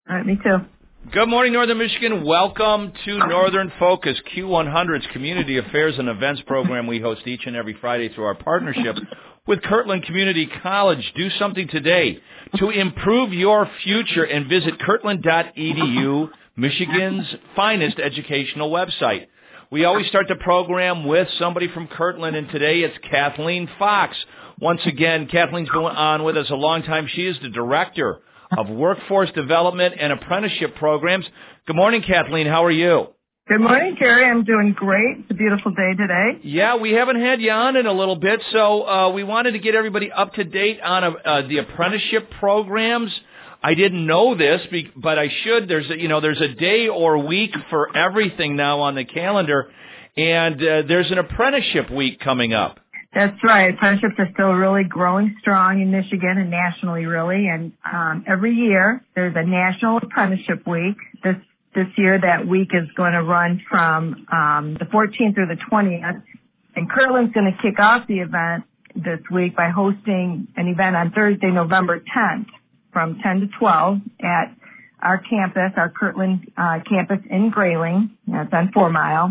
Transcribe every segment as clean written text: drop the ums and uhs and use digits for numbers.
All right, me too. Good morning, Northern Michigan. Welcome to Northern Focus, Q100's Community Affairs and Events program we host each and every Friday through our partnership with Kirtland Community College. Do something today to improve your future and visit kirtland.edu, Michigan's finest educational website. We always start the program with somebody from Kirtland, and today it's Kathleen Fox. Once again, Kathleen's going on with us a long time. She is the Director of Workforce Development and Apprenticeship Programs. Good morning, Kathleen. How are you? Good morning, Gary. I'm doing great. It's a beautiful day today. Yeah, we haven't had you on in a little bit, so we wanted to get everybody up to date on the apprenticeship programs. I didn't know this, but I should. There's a day or week for everything now on the calendar, and there's an apprenticeship week coming up. That's right. Apprenticeships are still really growing strong in Michigan and nationally, really. And every year there's a National Apprenticeship Week. This year that week is going to run from the 14th through the 20th. And Kirtland's going to kick off the event this week by hosting an event on Thursday, November 10th from 10 to 12 at our campus, our Kirtland campus in Grayling. That's on 4 Mile.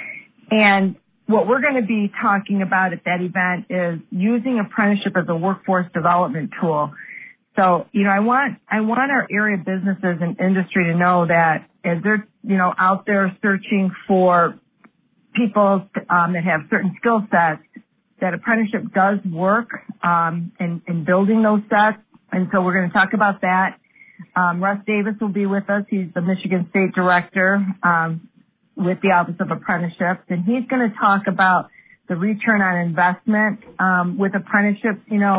And what we're going to be talking about at that event is using apprenticeship as a workforce development tool. So, I want our area businesses and industry to know that as they're, out there searching for people that have certain skill sets, that apprenticeship does work in building those sets. And so we're going to talk about that. Russ Davis will be with us. He's the Michigan State Director with the Office of Apprenticeships, and he's going to talk about the return on investment with apprenticeships.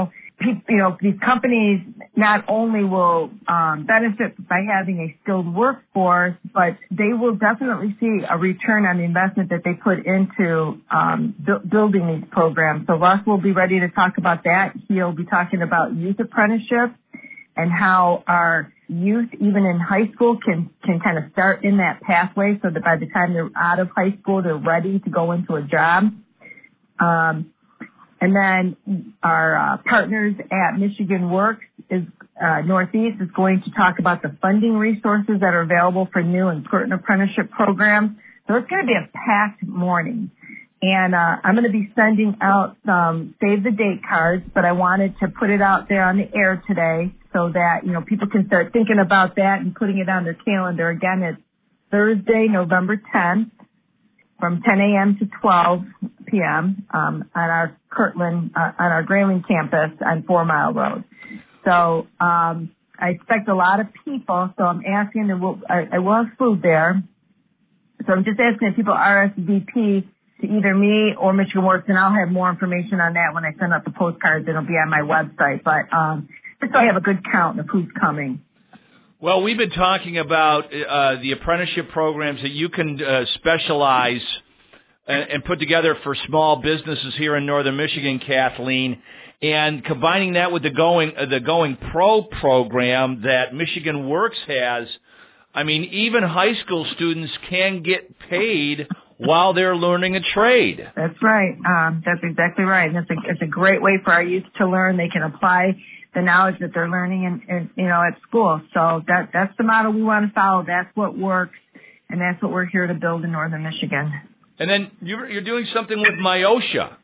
These companies not only will benefit by having a skilled workforce, but they will definitely see a return on the investment that they put into building these programs. So Russ will be ready to talk about that. He'll be talking about youth apprenticeships and how our youth, even in high school, can kind of start in that pathway so that by the time they're out of high school, they're ready to go into a job. And then our partners at Michigan Works Northeast is going to talk about the funding resources that are available for new and certain apprenticeship programs. So it's going to be a packed morning. And I'm going to be sending out some save the date cards, but I wanted to put it out there on the air today so that, people can start thinking about that and putting it on their calendar. Again, it's Thursday, November 10th from 10 a.m. to 12 p.m. On our Kirtland, on our Grayling campus on 4 Mile Road. So I expect a lot of people, so I'm asking, I will have food there. So I'm just asking if people RSVP to either me or Michigan Works, and I'll have more information on that when I send out the postcards. It'll be on my website. But just so I have a good count of who's coming. Well, we've been talking about the apprenticeship programs that you can specialize and put together for small businesses here in Northern Michigan, Kathleen, and combining that with the Going Pro program that Michigan Works has. I mean, even high school students can get paid while they're learning a trade. That's right. That's exactly right. And it's a great way for our youth to learn. They can apply the knowledge that they're learning at school. So that's the model we want to follow. That's what works, and that's what we're here to build in Northern Michigan. And then you're doing something with MIOSHA.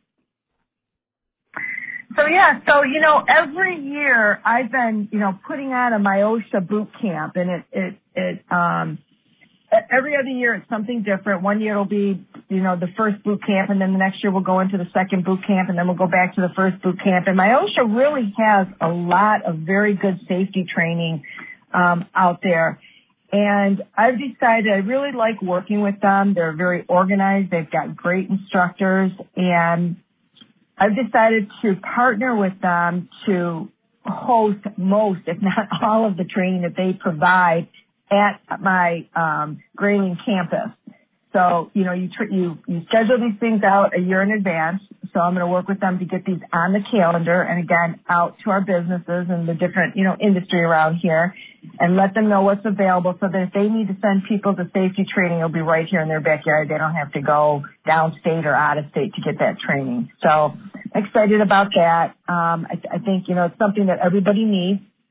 So every year I've been, putting on a MIOSHA boot camp, and it every other year it's something different. One year it'll be, the first boot camp, and then the next year we'll go into the second boot camp, and then we'll go back to the first boot camp. And MIOSHA really has a lot of very good safety training out there. And I've decided I really like working with them. They're very organized. They've got great instructors, and I've decided to partner with them to host most, if not all, of the training that they provide at my Grayling campus. So, you schedule these things out a year in advance. So I'm going to work with them to get these on the calendar and, again, out to our businesses and the different, industry around here and let them know what's available so that if they need to send people to safety training, it'll be right here in their backyard. They don't have to go downstate or out of state to get that training. So excited about that. I think, it's something that everybody needs.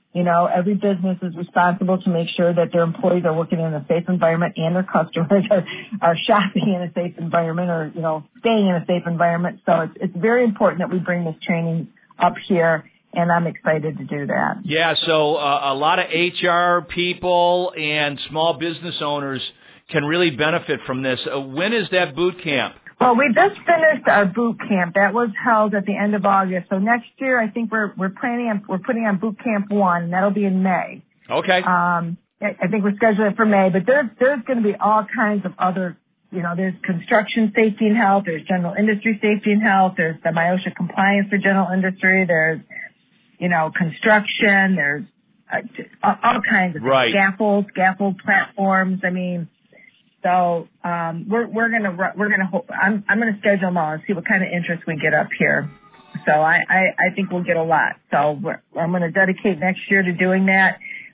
Every business is responsible to make sure that their employees are working in a safe environment and their customers are shopping in a safe environment or, staying in a safe environment. So it's very important that we bring this training up here, and I'm excited to do that. Yeah, so a lot of HR people and small business owners can really benefit from this. When is that boot camp? Well, we just finished our boot camp. That was held at the end of August. So next year, I think we're putting on boot camp 1, and that'll be in May. Okay. I think we're scheduling it for May, but there's going to be all kinds of other, there's construction safety and health, there's general industry safety and health, there's the MIOSHA compliance for general industry, there's, construction, there's all kinds of right. scaffold platforms. So I'm gonna schedule them all and see what kind of interest we get up here. So I think we'll get a lot. So I'm gonna dedicate next year to doing that.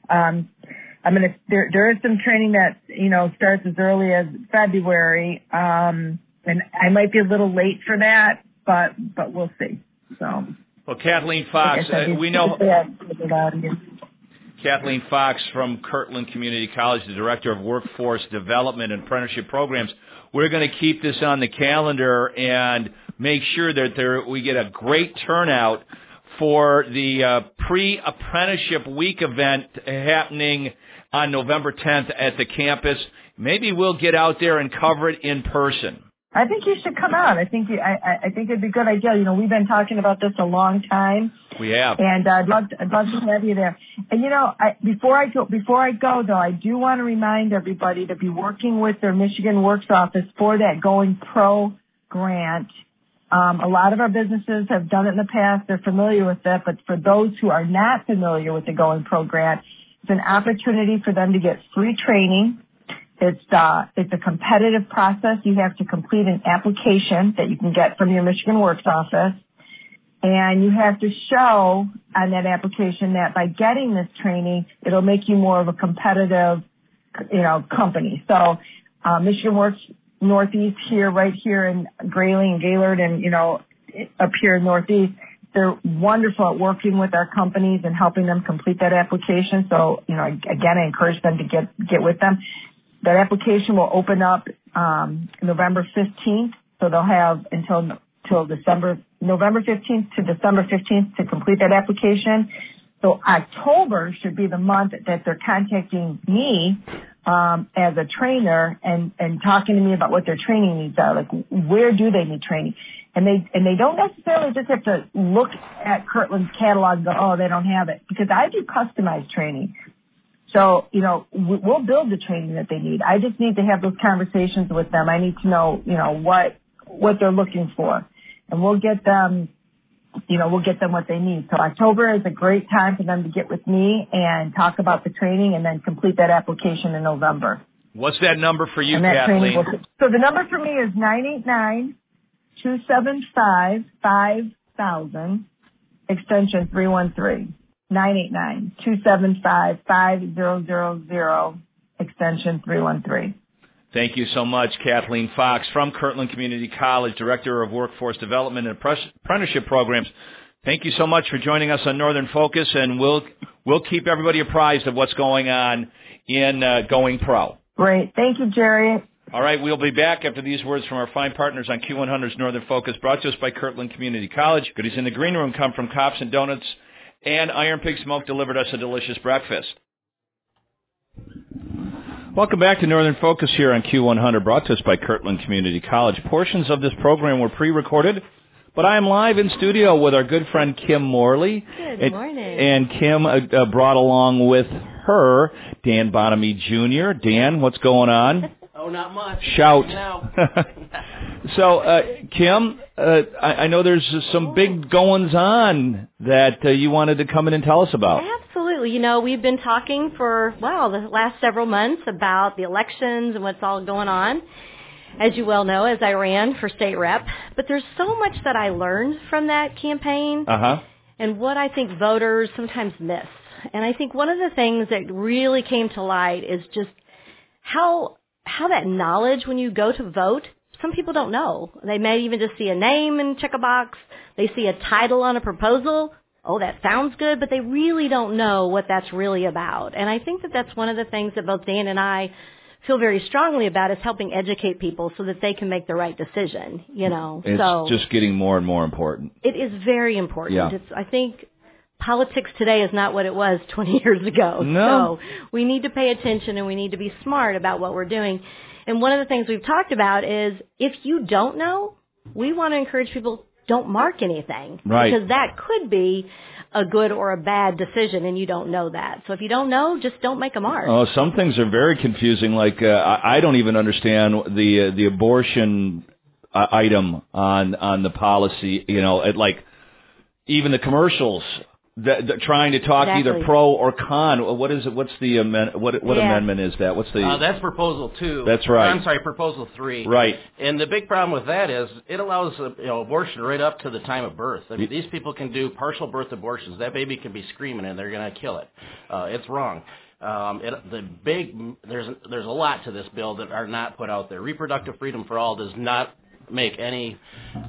There is some training that starts as early as February, and I might be a little late for that, but we'll see. So. Well, Kathleen Fox, we know. Kathleen Fox from Kirtland Community College, the Director of Workforce Development and Apprenticeship Programs. We're going to keep this on the calendar and make sure that we get a great turnout for the pre-apprenticeship week event happening on November 10th at the campus. Maybe we'll get out there and cover it in person. I think you should come out. I think it'd be a good idea. We've been talking about this a long time. We have. And I'd love to have you there. And before I go though, I do want to remind everybody to be working with their Michigan Works office for that Going Pro grant. A lot of our businesses have done it in the past. They're familiar with it, but for those who are not familiar with the Going Pro grant, it's an opportunity for them to get free training. It's a competitive process. You have to complete an application that you can get from your Michigan Works office, and you have to show on that application that by getting this training, it'll make you more of a competitive, company. So, Michigan Works Northeast right here in Grayling and Gaylord and, up here in Northeast, they're wonderful at working with our companies and helping them complete that application. So, again, I encourage them to get with them. That application will open up November 15th, so they'll have until November 15th to December 15th to complete that application. So October should be the month that they're contacting me as a trainer and talking to me about what their training needs are, like where do they need training. And they don't necessarily just have to look at Kirtland's catalog and go, oh, they don't have it, because I do customized training. So, we'll build the training that they need. I just need to have those conversations with them. I need to know, what they're looking for. And we'll get them what they need. So October is a great time for them to get with me and talk about the training and then complete that application in November. What's that number for you, Kathleen? So the number for me is 989-275-5000, extension 313. 989-275-5000, extension 313. Thank you so much, Kathleen Fox from Kirtland Community College, Director of Workforce Development and Apprenticeship Programs. Thank you so much for joining us on Northern Focus, and we'll keep everybody apprised of what's going on in Going Pro. Great. Thank you, Jerry. All right, we'll be back after these words from our fine partners on Q100's Northern Focus, brought to us by Kirtland Community College. Goodies in the green room come from Cops and Donuts, and Iron Pig Smoke delivered us a delicious breakfast. Welcome back to Northern Focus here on Q100, brought to us by Kirtland Community College. Portions of this program were pre-recorded, but I am live in studio with our good friend Kim Morley. Good morning. And Kim brought along with her Dan Bonamy Jr. Dan, what's going on? Oh, not much. Shout. No. So, Kim, I know there's some big goings-on that you wanted to come in and tell us about. Absolutely. We've been talking for, the last several months about the elections and what's all going on, as you well know, as I ran for state rep. But there's so much that I learned from that campaign and what I think voters sometimes miss. And I think one of the things that really came to light is just how that knowledge when you go to vote, some people don't know. They may even just see a name and check a box. They see a title on a proposal. oh, that sounds good, but they really don't know what that's really about. And I think that that's one of the things that both Dan and I feel very strongly about, is helping educate people so that they can make the right decision, It's just getting more and more important. It is very important. Yeah. I think politics today is not what it was 20 years ago. No. So we need to pay attention and we need to be smart about what we're doing. And one of the things we've talked about is, if you don't know, we want to encourage people, don't mark anything. Right. Because that could be a good or a bad decision, and you don't know that. So if you don't know, just don't make a mark. Oh, some things are very confusing. Like I don't even understand the abortion item on the policy. Like even the commercials that trying to talk either pro or con. What is it? What's the what amendment is that? What's the? That's Proposal 2. That's right. I'm sorry, Proposal 3. Right. And the big problem with that is it allows abortion right up to the time of birth. I mean, these people can do partial birth abortions. That baby can be screaming and they're going to kill it. It's wrong. There's a lot to this bill that are not put out there. Reproductive freedom for all does not make any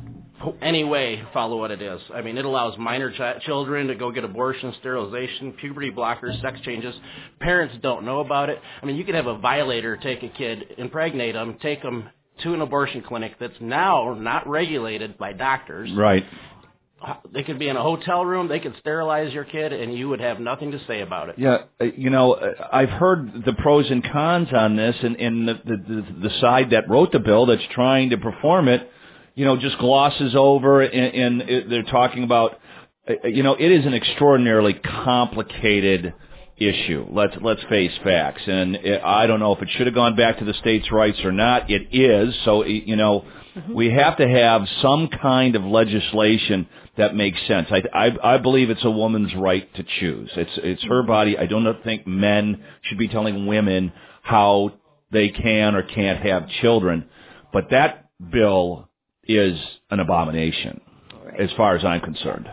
way follow what it is. I mean, it allows minor children to go get abortion, sterilization, puberty blockers, sex changes. Parents don't know about it. I mean, you could have a violator take a kid, impregnate them, take them to an abortion clinic that's now not regulated by doctors. Right. They could be in a hotel room, they could sterilize your kid, and you would have nothing to say about it. Yeah, I've heard the pros and cons on this, and the side that wrote the bill that's trying to perform it, just glosses over, and they're talking about, it is an extraordinarily complicated issue. Let's face facts, and I don't know if it should have gone back to the states' rights or not. It is, so we have to have some kind of legislation that makes sense. I believe it's a woman's right to choose. It's her body. I don't think men should be telling women how they can or can't have children. But that bill is an abomination, as far as I'm concerned.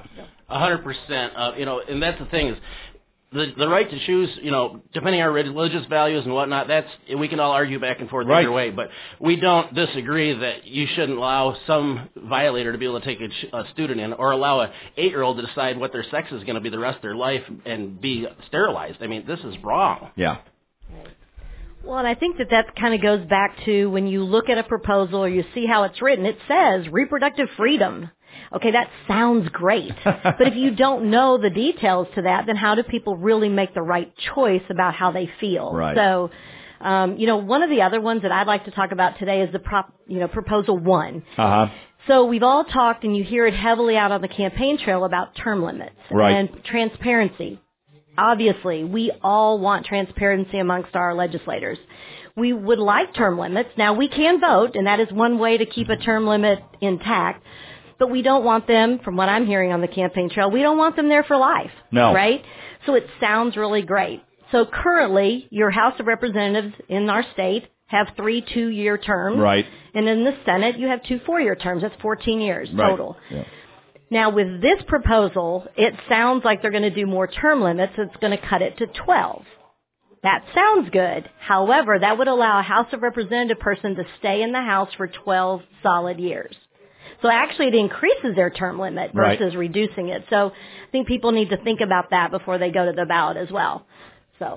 100%. And that's the thing is, the right to choose, depending on our religious values and whatnot, we can all argue back and forth either way, but we don't disagree that you shouldn't allow some violator to be able to take a student in, or allow an 8-year-old to decide what their sex is going to be the rest of their life and be sterilized. I mean, this is wrong. Yeah. Well, and I think that kind of goes back to when you look at a proposal or you see how it's written, it says reproductive freedom. Okay, that sounds great. But if you don't know the details to that, then how do people really make the right choice about how they feel? Right. So, one of the other ones that I'd like to talk about today is the Proposal 1. Uh-huh. So we've all talked, and you hear it heavily out on the campaign trail about term limits and transparency. Obviously, we all want transparency amongst our legislators. We would like term limits. Now, we can vote, and that is one way to keep a term limit intact. But we don't want them, from what I'm hearing on the campaign trail, we don't want them there for life. No. Right? So it sounds really great. So currently, your House of Representatives in our state have 3 2-year terms. Right. And in the Senate, you have 2 4-year terms. That's 14 years total. Yeah. Now, with this proposal, it sounds like they're going to do more term limits. It's going to cut it to 12. That sounds good. However, that would allow a House of Representative person to stay in the House for 12 solid years. So actually it increases their term limit versus reducing it. So I think people need to think about that before they go to the ballot as well. So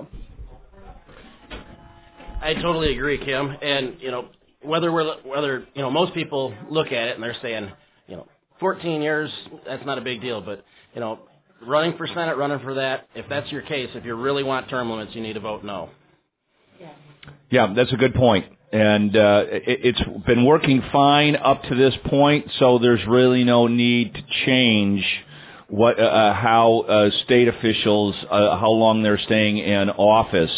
I totally agree, Kim. And, whether most people look at it and they're saying, 14 years, that's not a big deal. But, running for Senate, running for that, if that's your case, if you really want term limits, you need to vote no. Yeah, that's a good point. And it's been working fine up to this point, so there's really no need to change how state officials, how long they're staying in office,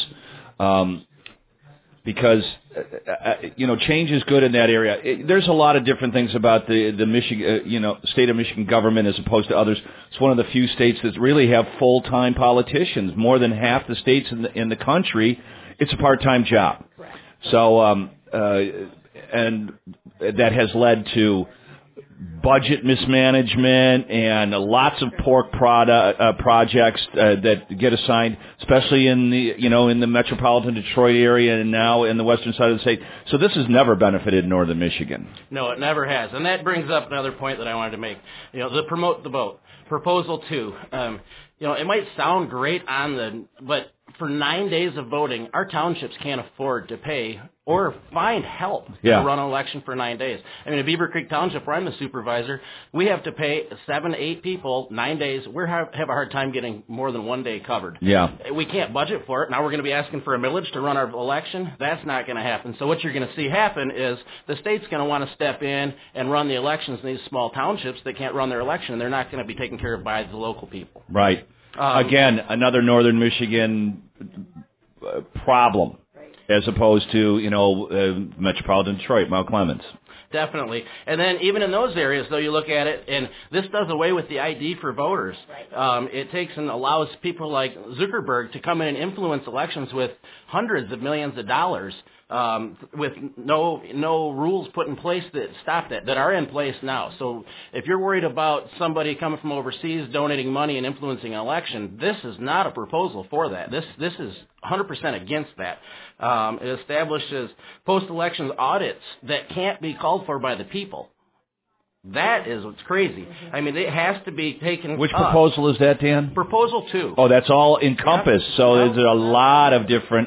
because change is good in that area. There's a lot of different things about the Michigan, state of Michigan government as opposed to others. It's one of the few states that really have full-time politicians. More than half the states in the country, it's a part-time job. Correct. So, and that has led to budget mismanagement and lots of pork projects that get assigned, especially in the metropolitan Detroit area and now in the western side of the state. So this has never benefited Northern Michigan. No, it never has. And that brings up another point that I wanted to make. The promote the vote. Proposal 2. It might sound great but for 9 days of voting, our townships can't afford to pay or find help to run an election for 9 days. I mean, in Beaver Creek Township, where I'm the supervisor, we have to pay 7 to 8 people 9 days. We have a hard time getting more than 1 day covered. Yeah. We can't budget for it. Now we're going to be asking for a millage to run our election. That's not going to happen. So what you're going to see happen is the state's going to want to step in and run the elections in these small townships that can't run their election, and they're not going to be taken care of by the local people. Right. Again, another Northern Michigan problem, as opposed to, metropolitan Detroit, Mount Clemens. Definitely. And then even in those areas, though, you look at it, and this does away with the ID for voters. It takes and allows people like Zuckerberg to come in and influence elections with hundreds of millions of dollars with no rules put in place that stop that are in place now. So if you're worried about somebody coming from overseas donating money and influencing an election, this is not a proposal for that. This is 100% against that. It establishes post-election audits that can't be called for by the people. That is what's crazy. I mean, it has to be taken. Which proposal is that, Dan? Proposal 2. Oh, that's all encompassed. Yep. So there's a lot of different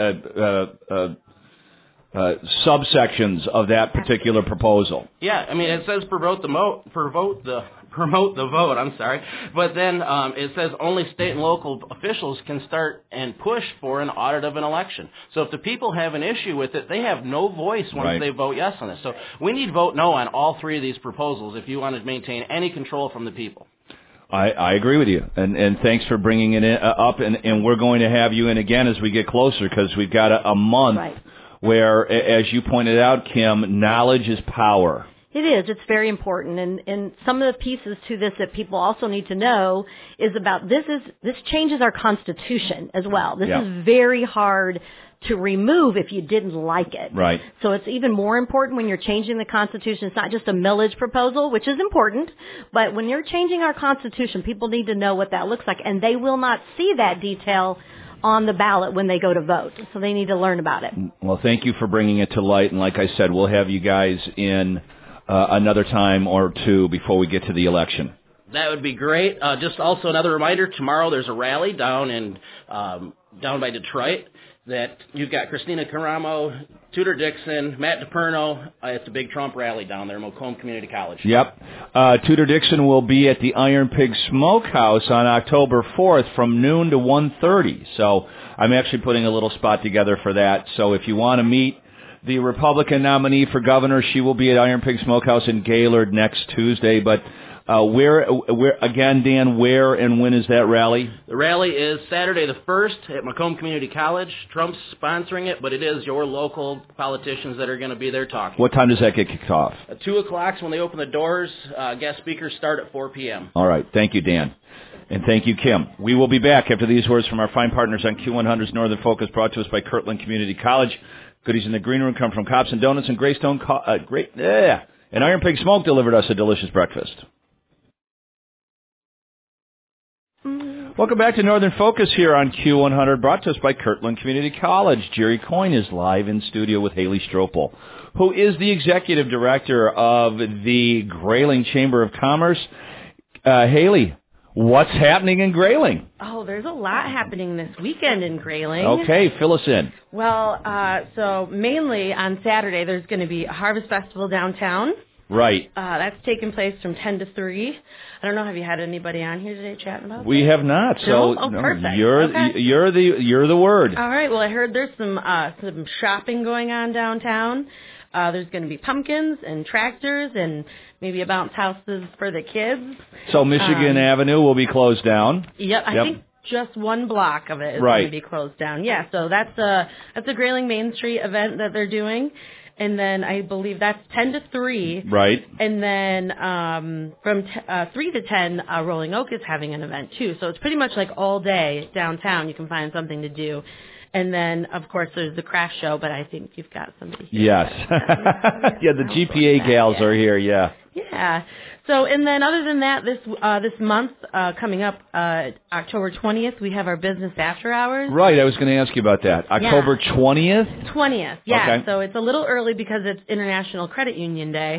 subsections of that particular proposal. Yeah, I mean, it says promote the vote. I'm sorry, but then it says only state and local officials can start and push for an audit of an election. So if the people have an issue with it, they have no voice once they vote yes on it. So we need vote no on all 3 of these proposals if you want to maintain any control from the people. I agree with you, and thanks for bringing it up, and we're going to have you in again as we get closer because we've got a month. Right. Where, as you pointed out, Kim, knowledge is power. It is. It's very important. And some of the pieces to this that people also need to know is about this changes our Constitution as well. This is very hard to remove if you didn't like it. Right. So it's even more important when you're changing the Constitution. It's not just a millage proposal, which is important, but when you're changing our Constitution, people need to know what that looks like, and they will not see that detail on the ballot when they go to vote. So they need to learn about it. Well, thank you for bringing it to light. And like I said, we'll have you guys in another time or two before we get to the election. That would be great. Just also another reminder, tomorrow there's a rally down by Detroit that you've got Christina Caramo, Tudor Dixon, Matt DePerno. It's a big Trump rally down there in Macomb Community College. Yep. Tudor Dixon will be at the Iron Pig Smokehouse on October 4th from noon to 1:30. So I'm actually putting a little spot together for that. So if you want to meet the Republican nominee for governor, she will be at Iron Pig Smokehouse in Gaylord next Tuesday. But where again, Dan, where and when is that rally? The rally is Saturday the 1st at Macomb Community College. Trump's sponsoring it, but it is your local politicians that are going to be there talking. What time does that get kicked off? At 2 o'clock when they open the doors. Guest speakers start at 4 p.m. All right. Thank you, Dan. And thank you, Kim. We will be back after these words from our fine partners on Q100's Northern Focus, brought to us by Kirtland Community College. Goodies in the green room come from Cops and Donuts and Greystone. And Iron Pig Smoke delivered us a delicious breakfast. Welcome back to Northern Focus here on Q100, brought to us by Kirtland Community College. Jerry Coyne is live in studio with Haley Stropel, who is the executive director of the Grayling Chamber of Commerce. Haley, what's happening in Grayling? Oh, there's a lot happening this weekend in Grayling. Okay, fill us in. Well, so mainly on Saturday, there's going to be a Harvest Festival downtown. Right. That's taking place from 10 to 3. I don't know, have you had anybody on here today chatting about We that? have not. No? Oh, perfect. You're the word. All right. Well, I heard there's some shopping going on downtown. There's going to be pumpkins and tractors and maybe a bounce houses for the kids. So Michigan Avenue will be closed down. Yep. I think just one block of it is going to be closed down. Yeah. So that's a Grayling Main Street event that they're doing. And then I believe that's 10 to 3. Right. And then from 3 to 10, Rolling Oak is having an event, too. So it's pretty much like all day downtown. You can find something to do. And then, of course, there's the craft show, but I think you've got somebody here. Yes. The GPA gals are here, Yeah. So, and then other than that, this month, coming up, October 20th, we have our business after hours. Right, I was going to ask you about that. October 20th? 20th, yeah. Okay. So it's a little early because it's International Credit Union Day.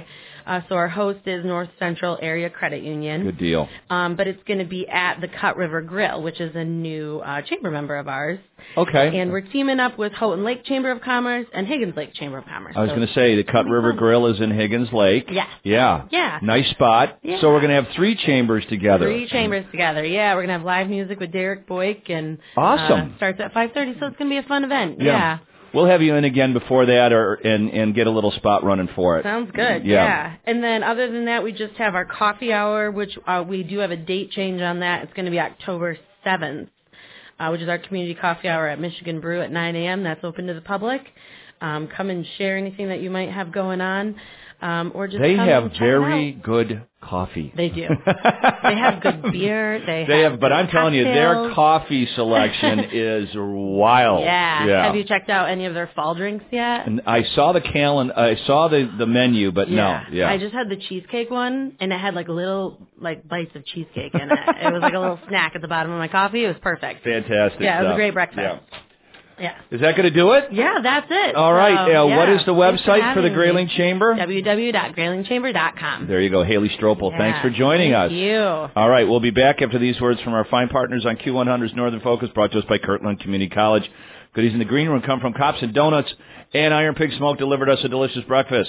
So our host is North Central Area Credit Union. Good deal. But it's going to be at the Cut River Grill, which is a new chamber member of ours. Okay. And we're teaming up with Houghton Lake Chamber of Commerce and Higgins Lake Chamber of Commerce. I was going to say, the Cut River Grill is in Higgins Lake. Yeah. Yeah. Yeah. Nice spot. Yeah. So we're going to have 3 chambers together. 3 chambers together. Yeah, we're going to have live music with Derek Boyk. And awesome. Starts at 5:30, so it's going to be a fun event. Yeah. We'll have you in again before that and get a little spot running for it. Sounds good. Yeah. And then other than that, we just have our coffee hour, which we do have a date change on that. It's going to be October 7th, which is our community coffee hour at Michigan Brew at 9 a.m. That's open to the public. Come and share anything that you might have going on. Or just they come have and check very it out. good coffee. They do. They have good beer. They have but I'm telling you, their cocktails. Coffee selection is wild. Yeah. Have you checked out any of their fall drinks yet? And I saw the calendar. I saw the menu, but no. Yeah. I just had the cheesecake one, and it had little bites of cheesecake in it. It was like a little snack at the bottom of my coffee. It was perfect. Fantastic. Yeah, it was stuff. a great breakfast. Yeah. Yeah. Is that going to do it? Yeah, that's it. All right. What is the website for the Grayling Chamber? www.graylingchamber.com. There you go. Haley Stropel. Yeah. Thanks for joining us. Thank you. All right. We'll be back after these words from our fine partners on Q100's Northern Focus, brought to us by Kirtland Community College. Goodies in the green room come from Cops and Donuts, and Iron Pig Smoke delivered us a delicious breakfast.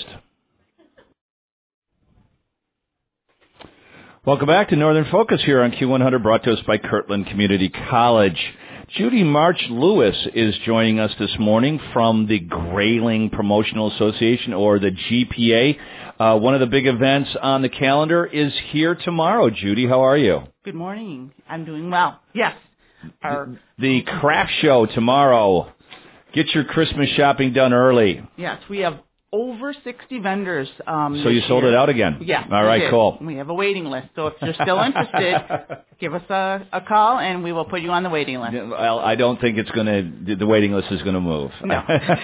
Welcome back to Northern Focus here on Q100, brought to us by Kirtland Community College. Judy March Lewis is joining us this morning from the Grayling Promotional Association, or the GPA. One of the big events on the calendar is here tomorrow. Judy, how are you? Good morning. I'm doing well. Yes. The craft show tomorrow. Get your Christmas shopping done early. Yes, we have over 60 vendors. So you sold it out again? Yeah. All right, cool. We have a waiting list. So if you're still interested, give us a call and we will put you on the waiting list. Well, I don't think the waiting list is going to move. No.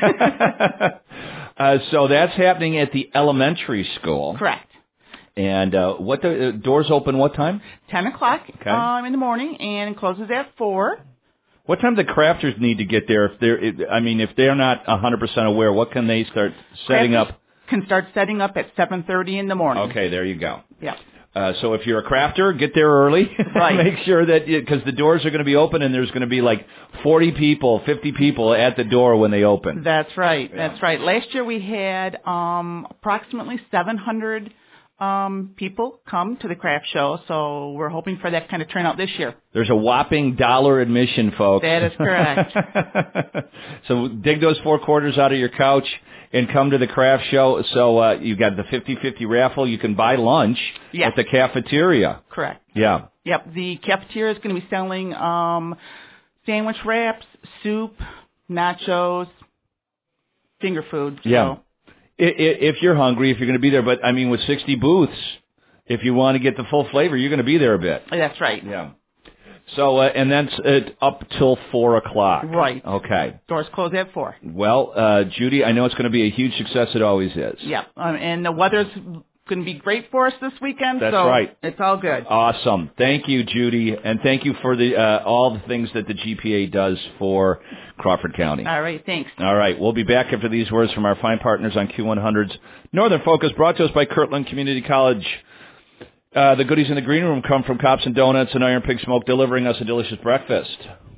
So that's happening at the elementary school. Correct. And what the doors open what time? 10 o'clock Okay. in the morning, and it closes at 4. What time do the crafters need to get there? If they're not 100% aware, what can they start setting up? Can start setting up at 7:30 in the morning. Okay, there you go. Yeah. So if you're a crafter, get there early. Right. Make sure that, because the doors are going to be open and there's going to be 40 people, 50 people at the door when they open. That's right. Yeah. That's right. Last year we had approximately 700 people come to the craft show, so we're hoping for that kind of turnout this year. There's a whopping $1 admission, folks. That is correct. So dig those 4 quarters out of your couch and come to the craft show. So you got the 50-50 raffle. You can buy lunch at the cafeteria. Correct. Yeah. Yep. The cafeteria is going to be selling sandwich wraps, soup, nachos, finger food. Yeah. So. If you're hungry, if you're going to be there. But, with 60 booths, if you want to get the full flavor, you're going to be there a bit. That's right. Yeah. So, and that's up till 4 o'clock. Right. Okay. Doors close at 4. Well, Judy, I know it's going to be a huge success. It always is. Yeah. And the weather's going to be great for us this weekend. That's so right. It's all good. Awesome. Thank you, Judy. And thank you for all the things that the GPA does for Crawford County. All right. Thanks. All right. We'll be back after these words from our fine partners on Q100's Northern Focus, brought to us by Kirtland Community College. The goodies in the green room come from Cops and Donuts and Iron Pig Smoke, delivering us a delicious breakfast.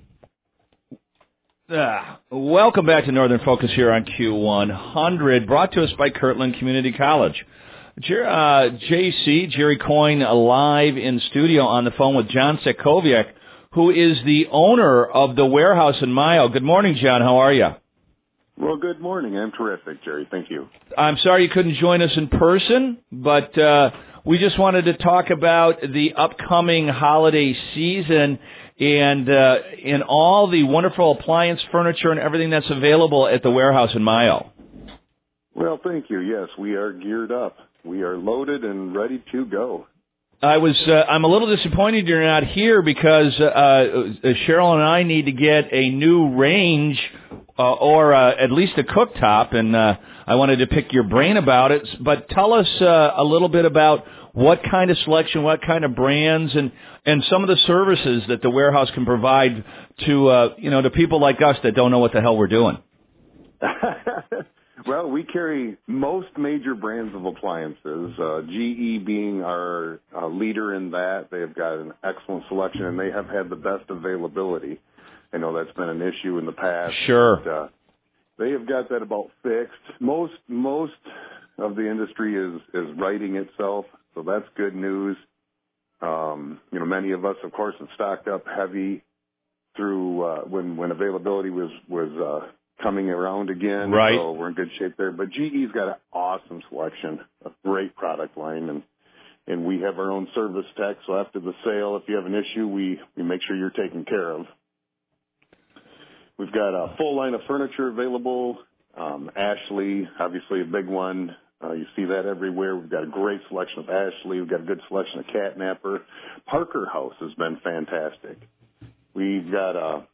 Welcome back to Northern Focus here on Q100, brought to us by Kirtland Community College. JC, Jerry Coyne, live in studio on the phone with John Sekoviak, who is the owner of the warehouse in Mayo. Good morning, John. How are you? Well, good morning. I'm terrific, Jerry. Thank you. I'm sorry you couldn't join us in person, but we just wanted to talk about the upcoming holiday season and all the wonderful appliance, furniture, and everything that's available at the warehouse in Mayo. Well, thank you. Yes, we are geared up. We are loaded and ready to go. I'm a little disappointed you're not here because Cheryl and I need to get a new range or at least a cooktop, and I wanted to pick your brain about it. But tell us a little bit about what kind of selection, what kind of brands, and some of the services that the warehouse can provide to to people like us that don't know what the hell we're doing. Well, we carry most major brands of appliances, GE being our leader in that. They have got an excellent selection, and they have had the best availability. I know that's been an issue in the past. Sure. But, they have got that about fixed. Most of the industry is righting itself, so that's good news. Many of us, of course, have stocked up heavy through when availability was coming around again. Right. So we're in good shape there. But GE's got an awesome selection, a great product line, and we have our own service tech. So after the sale, if you have an issue, we make sure you're taken care of. We've got a full line of furniture available. Ashley, obviously a big one. You see that everywhere. We've got a great selection of Ashley. We've got a good selection of Catnapper. Parker House has been fantastic. We've got a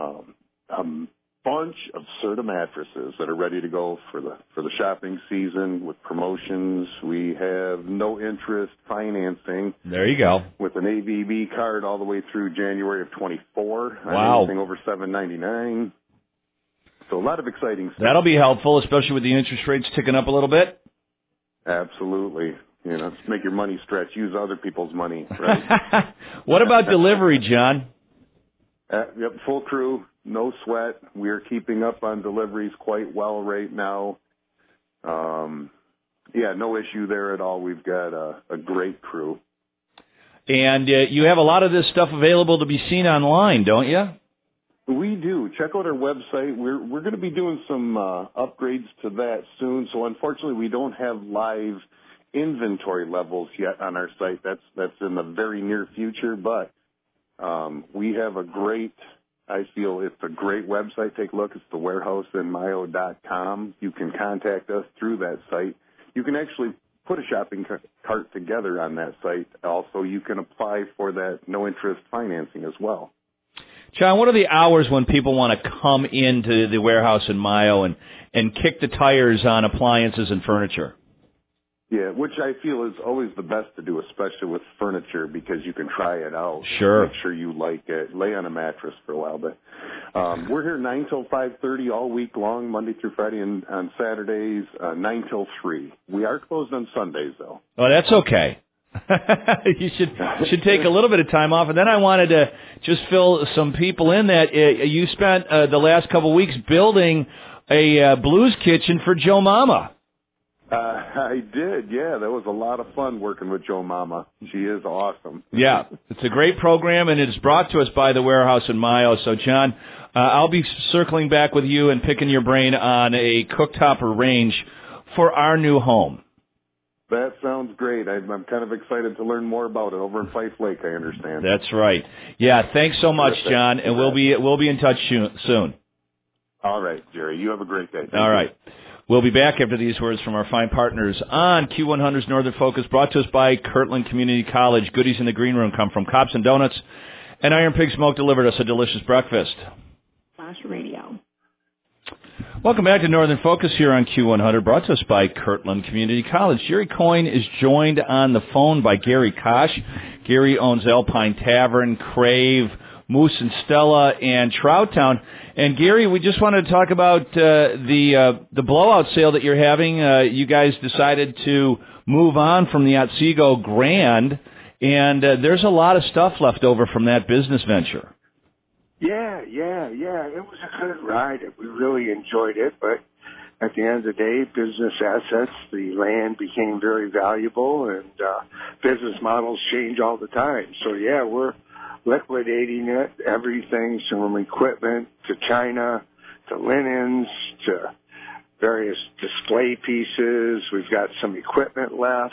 bunch of Serta mattresses that are ready to go for the shopping season with promotions. We have no interest financing. There you go. With an ABB card all the way through January of 24. Wow. Anything over $7.99. So a lot of exciting stuff. That'll be helpful, especially with the interest rates ticking up a little bit. Absolutely. Make your money stretch. Use other people's money, right? What about delivery, John? Yep, full crew, no sweat. We're keeping up on deliveries quite well right now. No issue there at all. We've got a great crew. And you have a lot of this stuff available to be seen online, don't you? We do. Check out our website. We're going to be doing some upgrades to that soon. So unfortunately, we don't have live inventory levels yet on our site. That's in the very near future. But we have I feel it's a great website. Take a look. It's thewarehouseandmayo.com. You can contact us through that site. You can actually put a shopping cart together on that site. Also, you can apply for that no-interest financing as well. John, what are the hours when people want to come into the warehouse in Mayo and kick the tires on appliances and furniture? Yeah, which I feel is always the best to do, especially with furniture, because you can try it out. Sure. Make sure you like it. Lay on a mattress for a while. But we're here 9 till 5:30 all week long, Monday through Friday, and on Saturdays 9 till 3. We are closed on Sundays, though. Oh, that's okay. You should take a little bit of time off. And then I wanted to just fill some people in that you spent the last couple of weeks building a blues kitchen for Joe Mama. I did, yeah. That was a lot of fun working with Joe Mama. She is awesome. Yeah, it's a great program, and it's brought to us by the Warehouse in Mayo. So, John, I'll be circling back with you and picking your brain on a cooktop or range for our new home. That sounds great. I'm kind of excited to learn more about it over in Fife Lake, I understand. That's right. Yeah, thanks so much, John, and we'll be in touch soon. All right, Jerry. You have a great day. Thank All right. you. We'll be back after these words from our fine partners on Q100's Northern Focus, brought to us by Kirtland Community College. Goodies in the green room come from Cops and Donuts, and Iron Pig Smoke delivered us a delicious breakfast. Radio. Welcome back to Northern Focus here on Q100, brought to us by Kirtland Community College. Jerry Coyne is joined on the phone by Gary Kosh. Gary owns Alpine Tavern, Crave, Moose and Stella, and Trout Town. And Gary, we just wanted to talk about the blowout sale that you're having. You guys decided to move on from the Otsego Grand, and there's a lot of stuff left over from that business venture. Yeah. It was a good ride. We really enjoyed it, but at the end of the day, business assets, the land became very valuable, and business models change all the time. So, yeah, we're liquidating it, everything from equipment to china to linens to various display pieces. We've got some equipment left.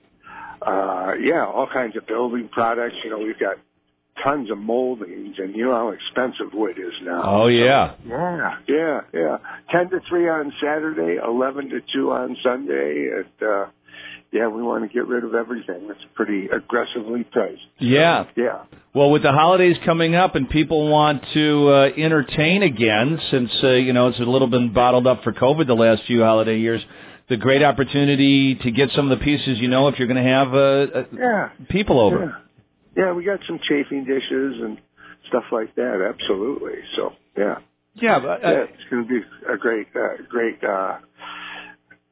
All kinds of building products. We've got tons of moldings, and you know how expensive wood is now. Oh, yeah. So, yeah. 10 to 3 on Saturday, 11 to 2 on Sunday, and we want to get rid of everything. It's pretty aggressively priced. Yeah. So, yeah. Well, with the holidays coming up and people want to entertain again, since, it's a little been bottled up for COVID the last few holiday years, the great opportunity to get some of the pieces, if you're going to have people over. Yeah, we got some chafing dishes and stuff like that, absolutely. So, yeah. Yeah, but, it's going to be a great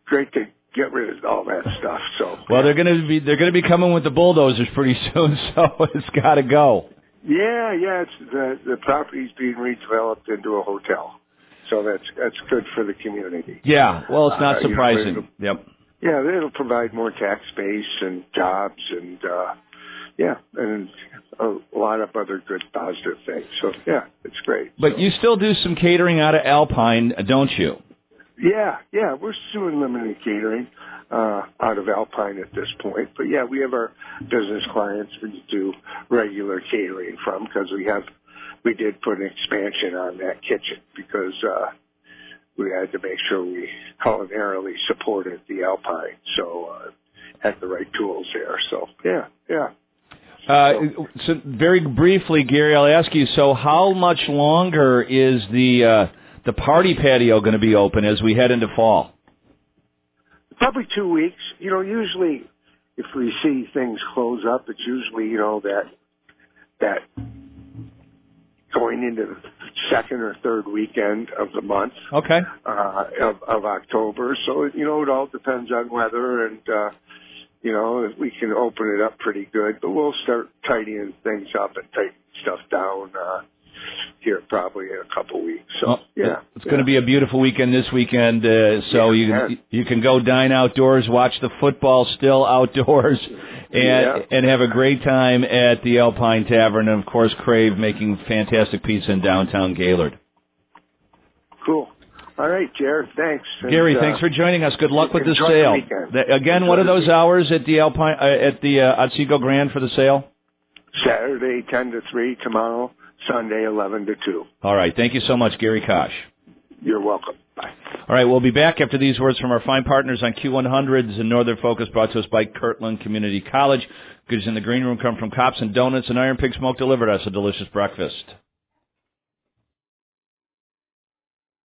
great to get rid of all that stuff. So well, they're going to be coming with the bulldozers pretty soon, so it's got to go. Yeah, it's the property's being redeveloped into a hotel, so that's good for the community. Yeah, well, it's not surprising. Yep. Yeah, it'll provide more tax base and jobs, and and a lot of other good positive things. So yeah, it's great. But you still do some catering out of Alpine, don't you? Yeah, we're doing limited catering out of Alpine at this point. But yeah, we have our business clients we do regular catering from because we did put an expansion on that kitchen because we had to make sure we culinarily supported the Alpine, so had the right tools there. So yeah. So very briefly, Gary, I'll ask you. So how much longer is the party patio going to be open as we head into fall? Probably 2 weeks. Usually if we see things close up, it's usually, that going into the second or third weekend of the month. Okay. Of October. So, it all depends on weather and, we can open it up pretty good, but we'll start tidying things up and taking stuff down, here probably in a couple weeks. So it's going to be a beautiful weekend this weekend. So you can go dine outdoors, watch the football still outdoors, and have a great time at the Alpine Tavern, and of course Crave making fantastic pizza in downtown Gaylord. Cool. All right, Jared. Thanks. Gary, thanks for joining us. Good luck with the sale. Again, what are those hours at the Alpine at the Otsego Grand for the sale? Saturday 10 to 3. Tomorrow Sunday 11 to 2. All right. Thank you so much, Gary Kosh. You're welcome. Bye. All right. We'll be back after these words from our fine partners on Q100s and Northern Focus, brought to us by Kirtland Community College. Goods in the green room come from Cops and Donuts, and Iron Pig Smoke delivered us a delicious breakfast.